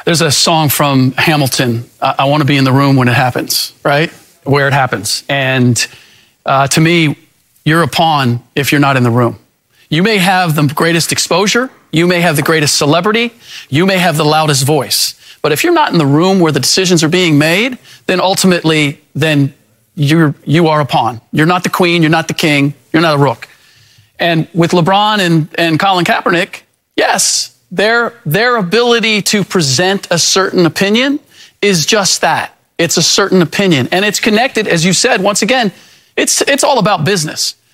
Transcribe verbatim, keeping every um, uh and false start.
There's a song from Hamilton, I, I want to be in the room when it happens, right? Where it happens. And uh, to me, you're a pawn if you're not in the room. You may have the greatest exposure. You may have the greatest celebrity. You may have the loudest voice. But if you're not in the room where the decisions are being made, then ultimately, then you're, you are a pawn. You're not the queen. You're not the king. You're not a rook. And with LeBron and, and Colin Kaepernick, yes, their, their ability to present a certain opinion is just that. It's a certain opinion. And it's connected, as you said, once again, it's, it's all about business.